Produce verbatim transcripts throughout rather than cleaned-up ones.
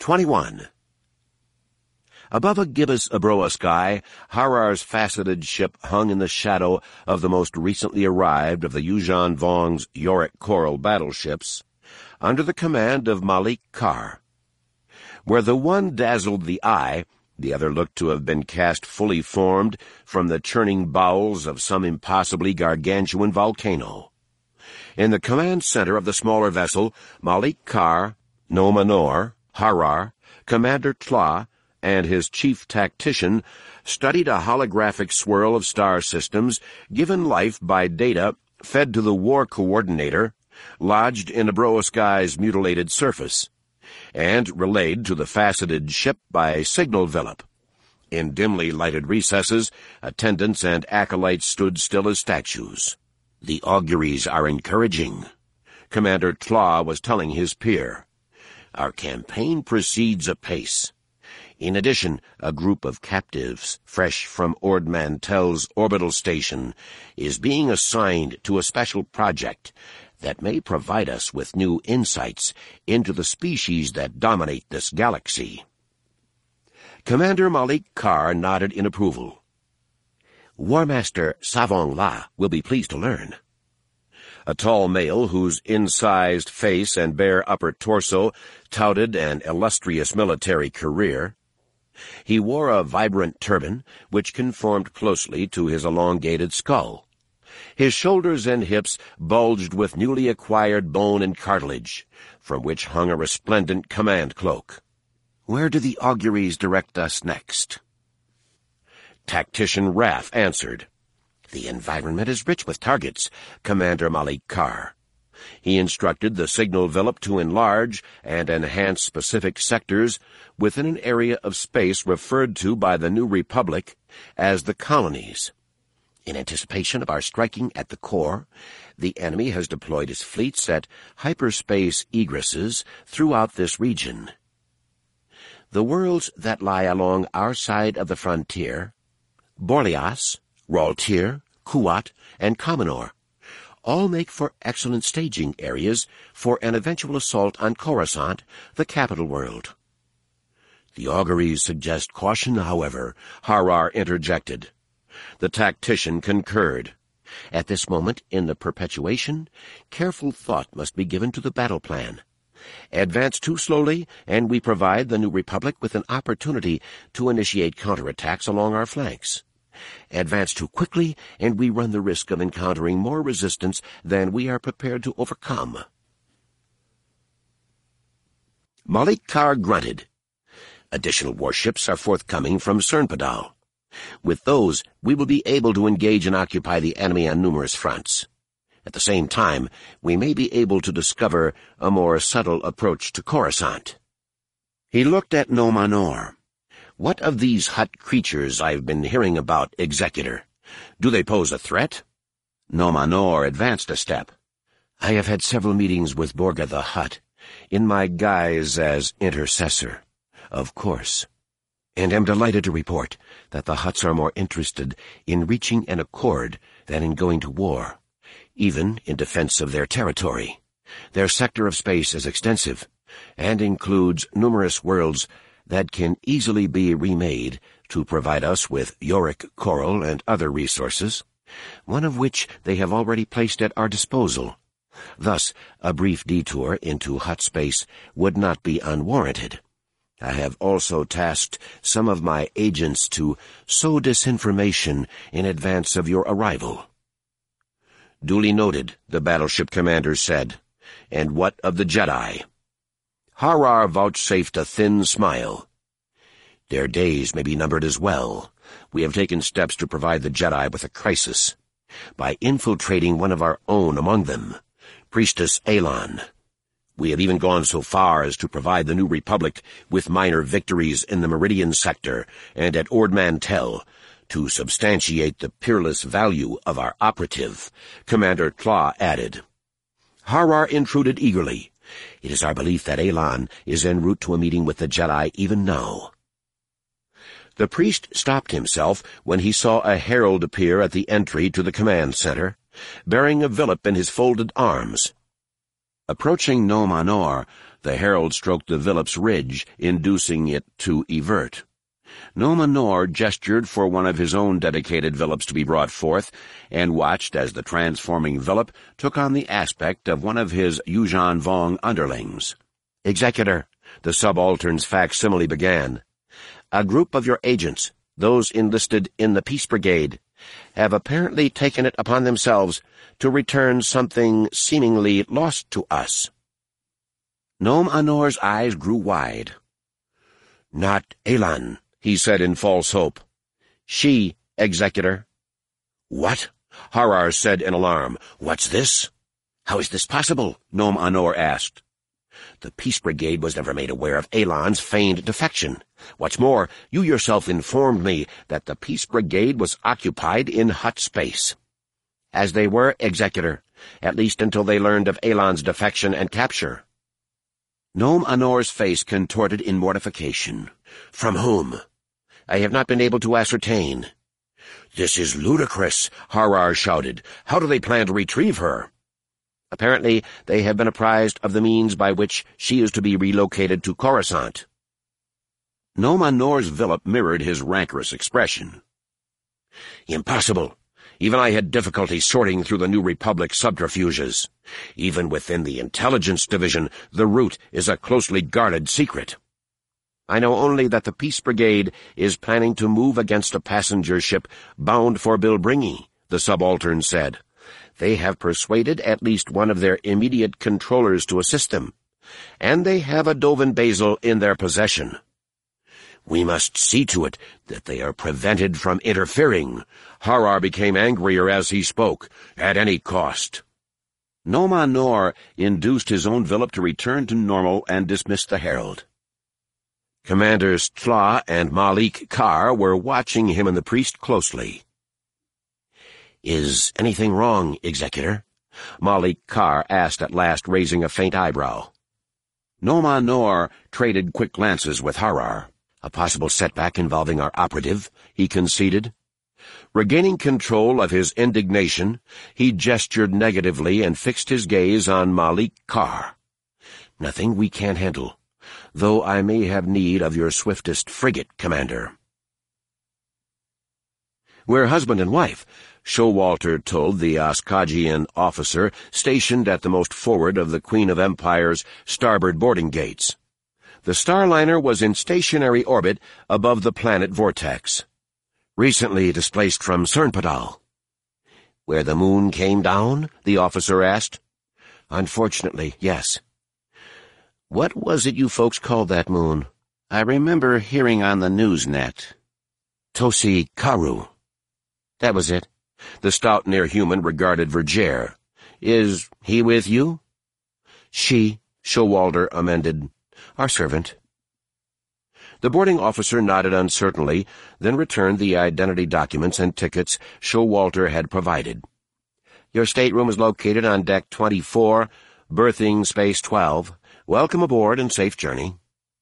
twenty-one. Above a gibbous Abroa sky, Harar's faceted ship hung in the shadow of the most recently arrived of the Yuuzhan Vong's Yorick Coral battleships, under the command of Malik Kar. Where the one dazzled the eye, the other looked to have been cast fully formed from the churning bowels of some impossibly gargantuan volcano. In the command center of the smaller vessel, Malik Kar, Nomanor, Harar, Commander Tla, and his chief tactician studied a holographic swirl of star systems given life by data fed to the war coordinator, lodged in Abroa Sky's mutilated surface, and relayed to the faceted ship by signal velop. In dimly lighted recesses, attendants and acolytes stood still as statues. "The auguries are encouraging," Commander Tla was telling his peer. "Our campaign proceeds apace. In addition, a group of captives, fresh from Ord Mantell's orbital station, is being assigned to a special project that may provide us with new insights into the species that dominate this galaxy." Commander Malik Kar nodded in approval. "War Master Savong La will be pleased to learn." A tall male whose incised face and bare upper torso touted an illustrious military career. He wore a vibrant turban, which conformed closely to his elongated skull. His shoulders and hips bulged with newly acquired bone and cartilage, from which hung a resplendent command cloak. "Where do the auguries direct us next?" Tactician Wrath answered. "The environment is rich with targets, Commander Malik Kar." He instructed the signal velop to enlarge and enhance specific sectors within an area of space referred to by the New Republic as the colonies. In anticipation of our striking at the core, the enemy has deployed his fleets at hyperspace egresses throughout this region. The worlds that lie along our side of the frontier, Borlias, Raltir, Kuat, and Kamanor, all make for excellent staging areas for an eventual assault on Coruscant, the capital world. "The auguries suggest caution, however," Harar interjected. The tactician concurred. At this moment in the perpetuation, careful thought must be given to the battle plan. Advance too slowly, and we provide the New Republic with an opportunity to initiate counterattacks along our flanks. Advance too quickly, and we run the risk of encountering more resistance than we are prepared to overcome. Malik Kar grunted. Additional warships are forthcoming from Cernpadal. With those, we will be able to engage and occupy the enemy on numerous fronts. At the same time, we may be able to discover a more subtle approach to Coruscant. He looked at Nomanor. "What of these hut creatures I've been hearing about, Executor? Do they pose a threat?" Nomanor advanced a step. "I have had several meetings with Borga the Hutt, in my guise as intercessor, of course, and am delighted to report that the Hutts are more interested in reaching an accord than in going to war, even in defense of their territory. Their sector of space is extensive, and includes numerous worlds that can easily be remade to provide us with Yorick coral and other resources, one of which they have already placed at our disposal. Thus, a brief detour into Hutt space would not be unwarranted. I have also tasked some of my agents to sow disinformation in advance of your arrival." "Duly noted," the battleship commander said. "And what of the Jedi?" Harar vouchsafed a thin smile. "Their days may be numbered as well. We have taken steps to provide the Jedi with a crisis, by infiltrating one of our own among them, Priestess Aelon. We have even gone so far as to provide the New Republic with minor victories in the Meridian sector and at Ord Mantell, to substantiate the peerless value of our operative," Commander Tla added. Harar intruded eagerly. "It is our belief that Aelon is en route to a meeting with the Jedi even now." The priest stopped himself when he saw a herald appear at the entry to the command center, bearing a velop in his folded arms. Approaching Nomanor, The herald stroked the Villip's ridge, inducing it to evert. Nom-Anor gestured for one of his own dedicated Villips to be brought forth, and watched as the transforming Villip took on the aspect of one of his Yuuzhan Vong underlings. "Executor," the subaltern's facsimile began, "a group of your agents, those enlisted in the Peace Brigade, have apparently taken it upon themselves to return something seemingly lost to us." Nom-Anor's eyes grew wide. "Not Elan," he said in false hope. "She, Executor." "What?" Harar said in alarm. "What's this?" "How is this possible?" Nom-Anor asked. "The Peace Brigade was never made aware of Elan's feigned defection. What's more, you yourself informed me that the Peace Brigade was occupied in hut space." "As they were, Executor, at least until they learned of Elan's defection and capture." Nom-Anor's face contorted in mortification. "From whom?" "I have not been able to ascertain." "This is ludicrous," Harar shouted. "How do they plan to retrieve her?" "Apparently they have been apprised of the means by which she is to be relocated to Coruscant." Nom-Anor's Villip mirrored his rancorous expression. "Impossible. Even I had difficulty sorting through the New Republic subterfuges. Even within the Intelligence Division, the route is a closely guarded secret." "I know only that the Peace Brigade is planning to move against a passenger ship bound for Bilbringi," the subaltern said. "They have persuaded at least one of their immediate controllers to assist them, and they have a Dovin Basil in their possession." "We must see to it that they are prevented from interfering." Harar became angrier as he spoke, "at any cost." Nom-Anor induced his own Villip to return to normal and dismissed the herald. Commanders Tla and Malik Kar were watching him and the priest closely. "Is anything wrong, Executor?" Malik Kar asked at last, raising a faint eyebrow. Nom-Anor traded quick glances with Harar. "A possible setback involving our operative," he conceded. Regaining control of his indignation, he gestured negatively and fixed his gaze on Malik Kar. "Nothing we can't handle, though I may have need of your swiftest frigate, Commander." "We're husband and wife," Showalter told the Oskagian officer stationed at the most forward of the Queen of Empire's starboard boarding gates. The Starliner was in stationary orbit above the planet Vortex. "Recently displaced from Cernpadal." "Where the moon came down?" the officer asked. "Unfortunately, yes." "What was it you folks called that moon? I remember hearing on the Newsnet." "Tosi Karu." "That was it." The stout near-human regarded Vergere. "Is he with you?" "She," Showalter amended. "Our servant." The boarding officer nodded uncertainly, then returned the identity documents and tickets Showalter had provided. "Your stateroom is located on deck twenty-four, berthing space twelve. Welcome aboard and safe journey."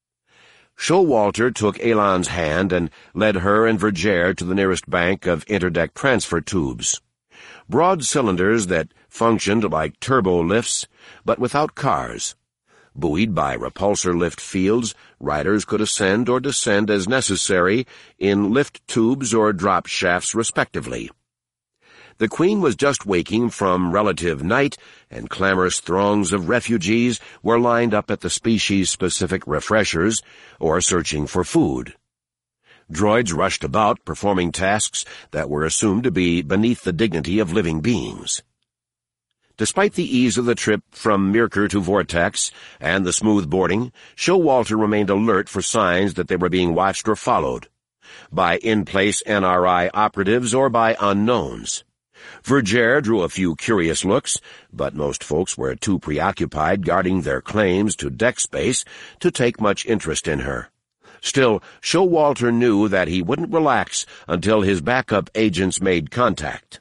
Showalter took Elan's hand and led her and Vergere to the nearest bank of interdeck transfer tubes. Broad cylinders that functioned like turbo lifts, but without cars. Buoyed by repulsor lift fields, riders could ascend or descend as necessary in lift tubes or drop shafts, respectively. The Queen was just waking from relative night, and clamorous throngs of refugees were lined up at the species-specific refreshers or searching for food. Droids rushed about, performing tasks that were assumed to be beneath the dignity of living beings. Despite the ease of the trip from Mirkor to Vortex and the smooth boarding, Showalter remained alert for signs that they were being watched or followed, by in-place N R I operatives or by unknowns. Vergere drew a few curious looks, but most folks were too preoccupied guarding their claims to deck space to take much interest in her. Still, Showalter knew that he wouldn't relax until his backup agents made contact.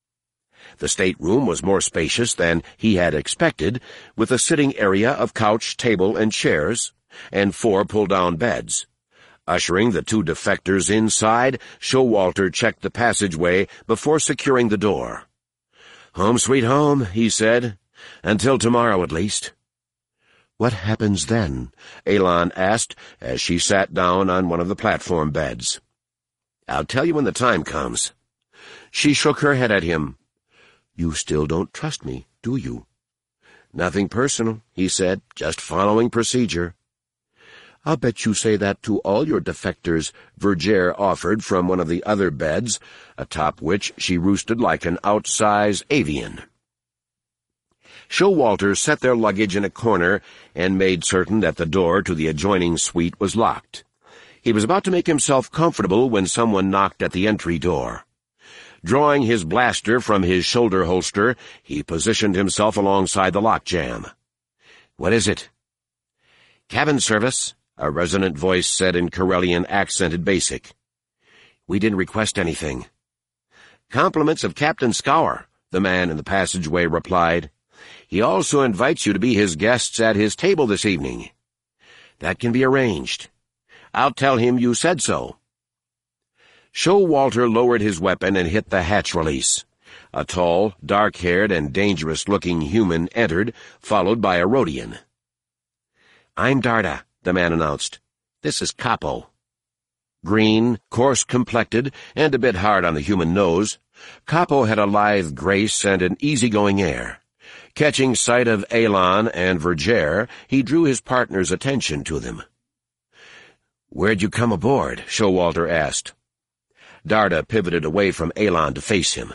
The stateroom was more spacious than he had expected, with a sitting area of couch, table, and chairs, and four pull-down beds. Ushering the two defectors inside, Showalter checked the passageway before securing the door. "Home sweet home," he said. "Until tomorrow, at least." "What happens then?" Elan asked as she sat down on one of the platform beds. "I'll tell you when the time comes." She shook her head at him. "You still don't trust me, do you?" "Nothing personal," he said, "just following procedure." "I'll bet you say that to all your defectors," Vergere offered from one of the other beds, atop which she roosted like an outsize avian. Showalter set their luggage in a corner and made certain that the door to the adjoining suite was locked. He was about to make himself comfortable when someone knocked at the entry door. Drawing his blaster from his shoulder holster, he positioned himself alongside the lockjam. "What is it?" "Cabin service," a resonant voice said in Corellian accented basic. "We didn't request anything." "Compliments of Captain Scour," the man in the passageway replied. "He also invites you to be his guests at his table this evening." "That can be arranged." "I'll tell him you said so." Showalter lowered his weapon and hit the hatch release. A tall, dark-haired, and dangerous-looking human entered, followed by a Rhodian. "I'm Darda," the man announced. "This is Capo." Green, coarse-complected, and a bit hard on the human nose, Capo had a lithe grace and an easygoing air. Catching sight of Elan and Vergere, he drew his partner's attention to them. "Where'd you come aboard?" Showalter asked. Darda pivoted away from Elan to face him.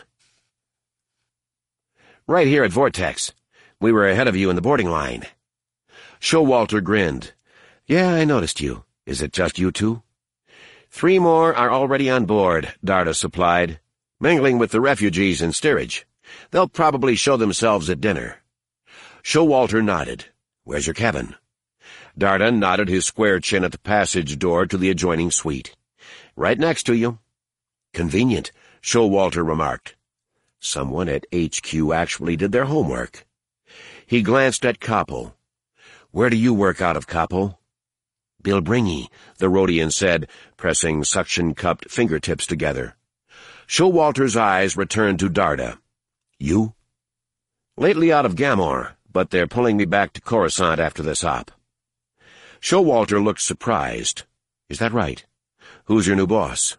"Right here at Vortex. We were ahead of you in the boarding line." Showalter grinned. "Yeah, I noticed you. Is it just you two?" "Three more are already on board," Darda supplied, "mingling with the refugees in steerage. They'll probably show themselves at dinner." Showalter nodded. "Where's your cabin?" Darda nodded his square chin at the passage door to the adjoining suite. "Right next to you." "Convenient," Showalter remarked. Someone at H Q actually did their homework. He glanced at Capo. "Where do you work out of, Capo?" "Bilbringi," the Rhodian said, pressing suction-cupped fingertips together. Showalter's eyes returned to Darda. "You?" "Lately out of Gamor, but they're pulling me back to Coruscant after this op." Showalter looked surprised. "Is that right? Who's your new boss?"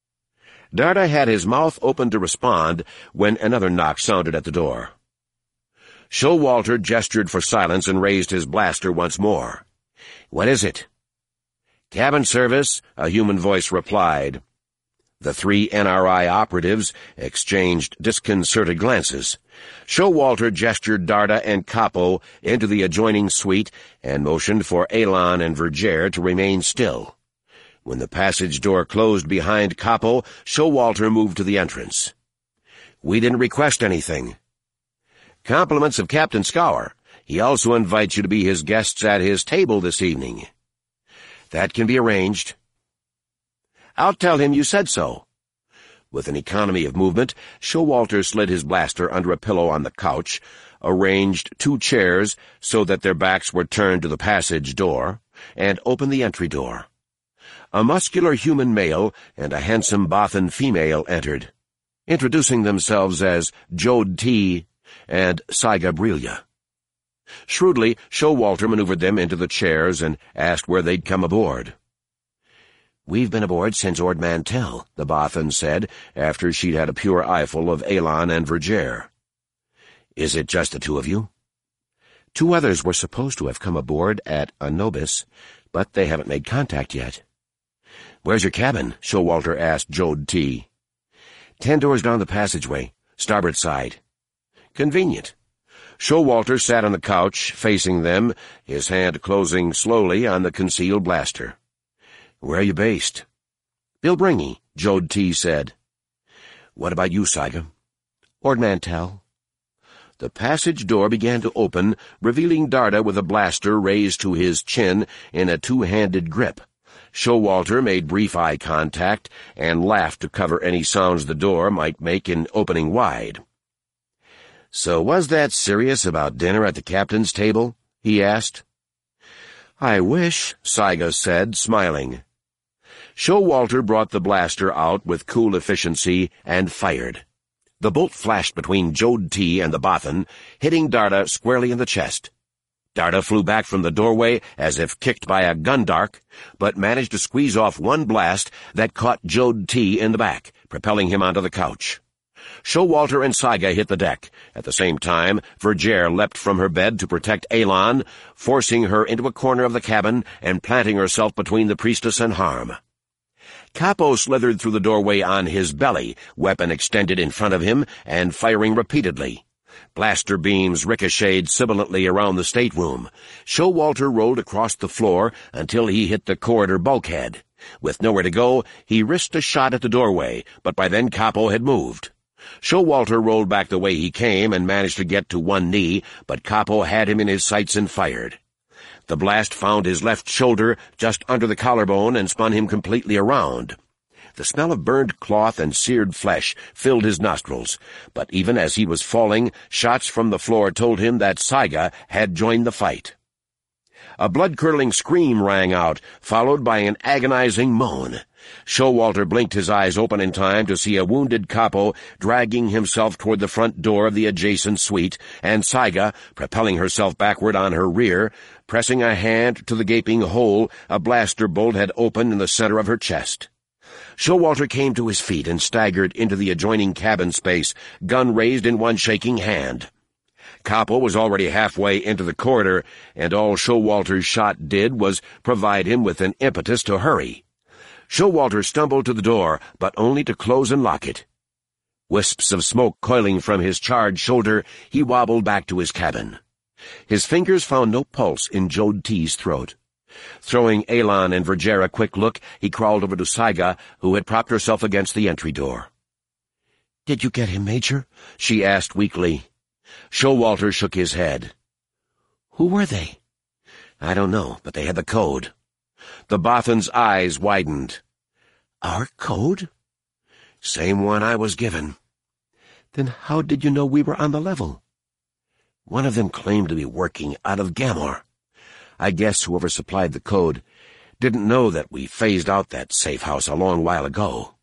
Darda had his mouth open to respond when another knock sounded at the door. Showalter gestured for silence and raised his blaster once more. "What is it?" "Cabin service," a human voice replied. The three N R I operatives exchanged disconcerted glances. Showalter gestured Darda and Capo into the adjoining suite and motioned for Elan and Vergere to remain still. When the passage door closed behind Capo, Showalter moved to the entrance. "We didn't request anything." "Compliments of Captain Scour. He also invites you to be his guests at his table this evening." "That can be arranged." "I'll tell him you said so." With an economy of movement, Showalter slid his blaster under a pillow on the couch, arranged two chairs so that their backs were turned to the passage door, and opened the entry door. A muscular human male and a handsome Bothan female entered, introducing themselves as Jode T. and Saiga Brillia. Shrewdly, Showalter maneuvered them into the chairs and asked where they'd come aboard. "We've been aboard since Ord Mantell," the Bothan said, after she'd had a pure eyeful of Elan and Vergere. "Is it just the two of you?" "Two others were supposed to have come aboard at Anubis, but they haven't made contact yet." "Where's your cabin?" Showalter asked Jode T. Ten doors down the passageway, starboard side." "Convenient." Showalter sat on the couch, facing them, his hand closing slowly on the concealed blaster. "Where are you based?" "Bilbringi," Jode T said. "What about you, Saiga?" "Ord Mantell." The passage door began to open, revealing Darda with a blaster raised to his chin in a two-handed grip. Showalter made brief eye contact and laughed to cover any sounds the door might make in opening wide. "So was that serious about dinner at the captain's table?" he asked. "I wish," Saiga said, smiling. Showalter brought the blaster out with cool efficiency and fired. The bolt flashed between Jode T and the Bothan, hitting Darda squarely in the chest. Darda flew back from the doorway as if kicked by a gun dart, but managed to squeeze off one blast that caught Jode T in the back, propelling him onto the couch. Showalter and Saiga hit the deck. At the same time, Vergere leapt from her bed to protect Elan, forcing her into a corner of the cabin and planting herself between the priestess and Harm. Capo slithered through the doorway on his belly, weapon extended in front of him, and firing repeatedly. Blaster beams ricocheted sibilantly around the stateroom. Showalter rolled across the floor until he hit the corridor bulkhead. With nowhere to go, he risked a shot at the doorway, but by then Capo had moved. Showalter rolled back the way he came and managed to get to one knee, but Capo had him in his sights and fired. The blast found his left shoulder just under the collarbone and spun him completely around. The smell of burned cloth and seared flesh filled his nostrils, but even as he was falling, shots from the floor told him that Saiga had joined the fight. A blood-curdling scream rang out, followed by an agonizing moan. Showalter blinked his eyes open in time to see a wounded Capo dragging himself toward the front door of the adjacent suite, and Saiga, propelling herself backward on her rear, pressing a hand to the gaping hole a blaster bolt had opened in the center of her chest. Showalter came to his feet and staggered into the adjoining cabin space, gun raised in one shaking hand. Capo was already halfway into the corridor, and all Showalter's shot did was provide him with an impetus to hurry. Showalter stumbled to the door, but only to close and lock it. Wisps of smoke coiling from his charred shoulder, he wobbled back to his cabin. His fingers found no pulse in Jode T's throat. Throwing Elan and Vergere a quick look, he crawled over to Saiga, who had propped herself against the entry door. "Did you get him, Major?" she asked weakly. Showalter shook his head. "Who were they?" "I don't know, but they had the code." The Bothan's eyes widened. "Our code?" "Same one I was given." "Then how did you know we were on the level?" "One of them claimed to be working out of Gamor. I guess whoever supplied the code didn't know that we phased out that safe house a long while ago."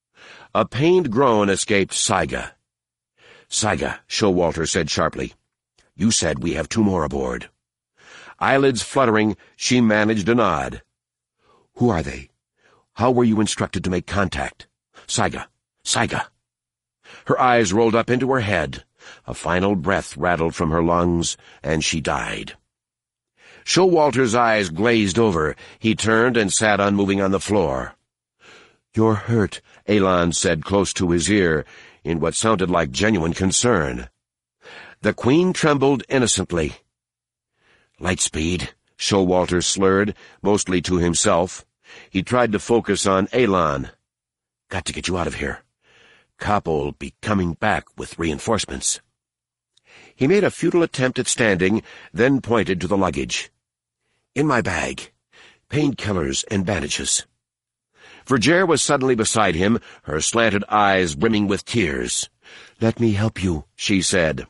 A pained groan escaped Saiga. "Saiga," Showalter said sharply, "you said we have two more aboard." Eyelids fluttering, she managed a nod. "Who are they? How were you instructed to make contact? Saiga, Saiga." Her eyes rolled up into her head. A final breath rattled from her lungs, and she died. Showalter's eyes glazed over. He turned and sat unmoving on the floor. "You're hurt," Elan said close to his ear, in what sounded like genuine concern. The Queen trembled innocently. "Lightspeed," Showalter slurred, mostly to himself. He tried to focus on Elan. "Got to get you out of here. Capo'll be coming back with reinforcements." He made a futile attempt at standing, then pointed to the luggage. "In my bag. Painkillers and bandages." Vergere was suddenly beside him, her slanted eyes brimming with tears. "Let me help you," she said.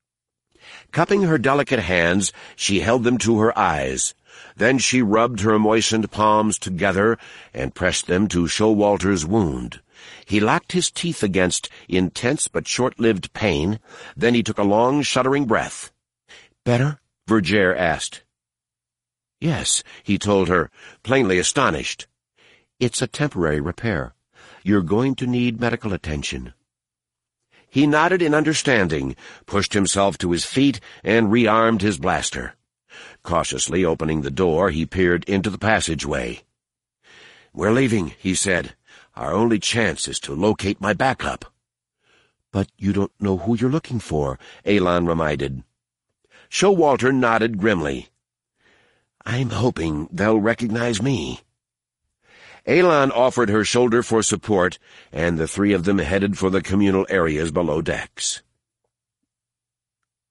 Cupping her delicate hands, she held them to her eyes. Then she rubbed her moistened palms together and pressed them to Showalter's wound. He locked his teeth against intense but short-lived pain. Then he took a long, shuddering breath. "Better?" Vergere asked. "Yes," he told her, plainly astonished. "It's a temporary repair. You're going to need medical attention." He nodded in understanding, pushed himself to his feet, and rearmed his blaster. Cautiously opening the door, he peered into the passageway. "We're leaving," he said. "Our only chance is to locate my backup." "But you don't know who you're looking for," Elan reminded. Showalter nodded grimly. "I'm hoping they'll recognize me." Elan offered her shoulder for support, and the three of them headed for the communal areas below decks.